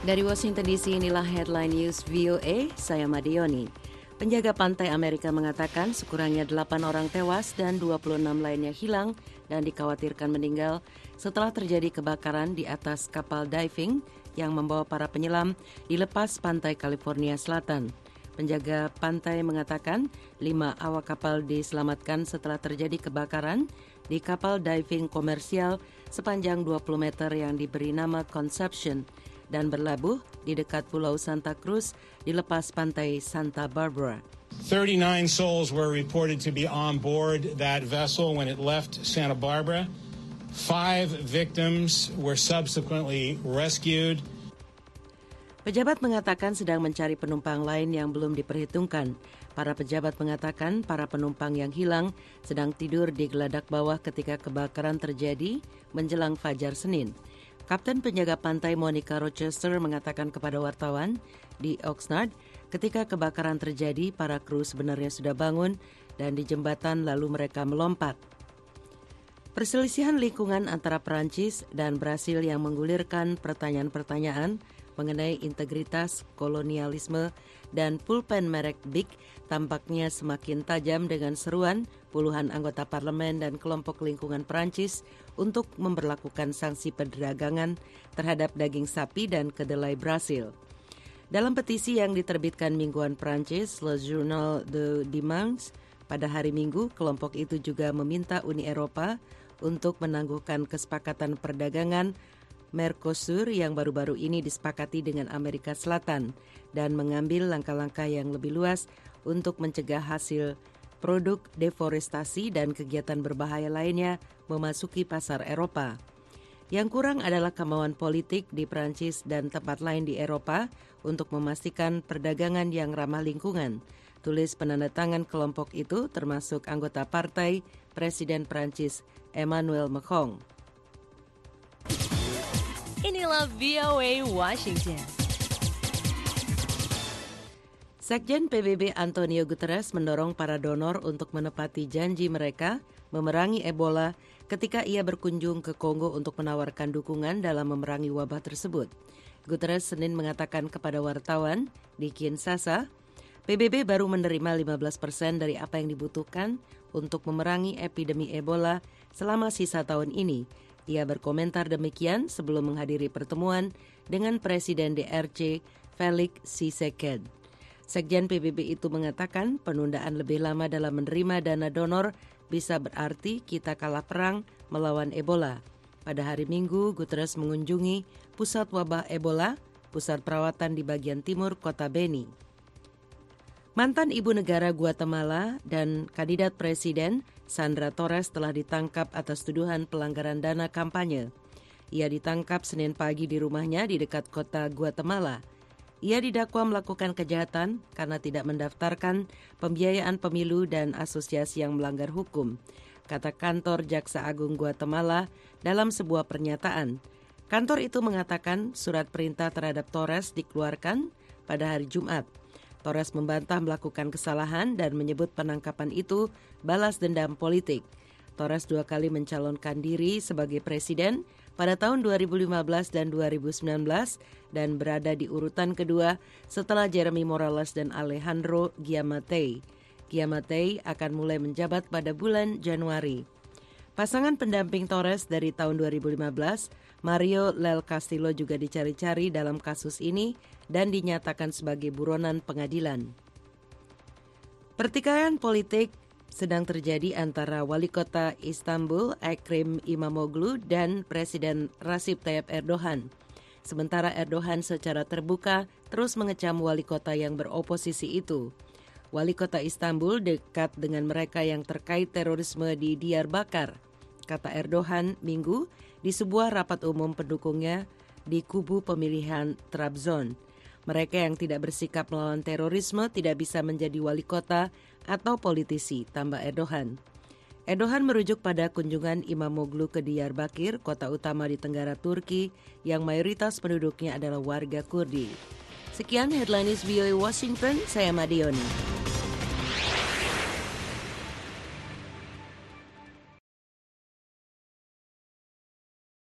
Dari Washington DC, inilah Headline News VOA, saya Madioni. Penjaga pantai Amerika mengatakan sekurangnya 8 orang tewas dan 26 lainnya hilang dan dikhawatirkan meninggal setelah terjadi kebakaran di atas kapal diving yang membawa para penyelam di lepas pantai California Selatan. Penjaga pantai mengatakan 5 awak kapal diselamatkan setelah terjadi kebakaran di kapal diving komersial sepanjang 20 meter yang diberi nama Conception dan berlabuh di dekat Pulau Santa Cruz di lepas pantai Santa Barbara. 39 souls were reported to be on board that vessel when it left Santa Barbara. 5 victims were subsequently rescued. Pejabat mengatakan sedang mencari penumpang lain yang belum diperhitungkan. Para pejabat mengatakan para penumpang yang hilang sedang tidur di geladak bawah ketika kebakaran terjadi menjelang fajar Senin. Kapten penjaga pantai Monica Rochester mengatakan kepada wartawan di Oxnard, ketika kebakaran terjadi, para kru sebenarnya sudah bangun dan di jembatan lalu mereka melompat. Perselisihan lingkungan antara Perancis dan Brasil yang menggulirkan pertanyaan-pertanyaan mengenai integritas, kolonialisme, dan pulpen merek Bic tampaknya semakin tajam dengan seruan puluhan anggota parlemen dan kelompok lingkungan Perancis untuk memberlakukan sanksi perdagangan terhadap daging sapi dan kedelai Brasil. Dalam petisi yang diterbitkan mingguan Perancis, Le Journal de Dimanche, pada hari Minggu, kelompok itu juga meminta Uni Eropa untuk menangguhkan kesepakatan perdagangan Mercosur yang baru-baru ini disepakati dengan Amerika Selatan dan mengambil langkah-langkah yang lebih luas untuk mencegah hasil produk deforestasi dan kegiatan berbahaya lainnya memasuki pasar Eropa. Yang kurang adalah kemauan politik di Prancis dan tempat lain di Eropa untuk memastikan perdagangan yang ramah lingkungan, tulis penandatangan kelompok itu termasuk anggota partai Presiden Prancis Emmanuel Macron. Inilah VOA Washington. Sekjen PBB Antonio Guterres mendorong para donor untuk menepati janji mereka memerangi Ebola ketika ia berkunjung ke Kongo untuk menawarkan dukungan dalam memerangi wabah tersebut. Guterres Senin mengatakan kepada wartawan di Kinshasa, PBB baru menerima 15% dari apa yang dibutuhkan untuk memerangi epidemi Ebola selama sisa tahun ini. Ia berkomentar demikian sebelum menghadiri pertemuan dengan Presiden DRC Felix Tshisekedi. Sekjen PBB itu mengatakan penundaan lebih lama dalam menerima dana donor bisa berarti kita kalah perang melawan Ebola. Pada hari Minggu, Guterres mengunjungi pusat wabah Ebola, pusat perawatan di bagian timur kota Beni. Mantan ibu negara Guatemala dan kandidat presiden Sandra Torres telah ditangkap atas tuduhan pelanggaran dana kampanye. Ia ditangkap Senin pagi di rumahnya di dekat kota Guatemala. Ia didakwa melakukan kejahatan karena tidak mendaftarkan pembiayaan pemilu dan asosiasi yang melanggar hukum, kata kantor Jaksa Agung Guatemala dalam sebuah pernyataan. Kantor itu mengatakan surat perintah terhadap Torres dikeluarkan pada hari Jumat. Torres membantah melakukan kesalahan dan menyebut penangkapan itu balas dendam politik. Torres 2 kali mencalonkan diri sebagai presiden pada tahun 2015 dan 2019 dan berada di urutan kedua setelah Jeremy Morales dan Alejandro Giammattei. Giammattei akan mulai menjabat pada bulan Januari. Pasangan pendamping Torres dari tahun 2015, Mario Lel Castillo juga dicari-cari dalam kasus ini dan dinyatakan sebagai buronan pengadilan. Pertikaian politik sedang terjadi antara Wali Kota Istanbul Ekrem İmamoğlu dan Presiden Recep Tayyip Erdogan. Sementara Erdogan secara terbuka terus mengecam wali kota yang beroposisi itu. Wali Kota Istanbul dekat dengan mereka yang terkait terorisme di Diyarbakir, kata Erdogan Minggu di sebuah rapat umum pendukungnya di kubu pemilihan Trabzon. Mereka yang tidak bersikap melawan terorisme tidak bisa menjadi wali kota atau politisi, tambah Erdogan. Erdogan merujuk pada kunjungan İmamoğlu ke Diyarbakir, kota utama di Tenggara Turki, yang mayoritas penduduknya adalah warga Kurdi. Sekian Headline News VOA Washington, saya Madioni.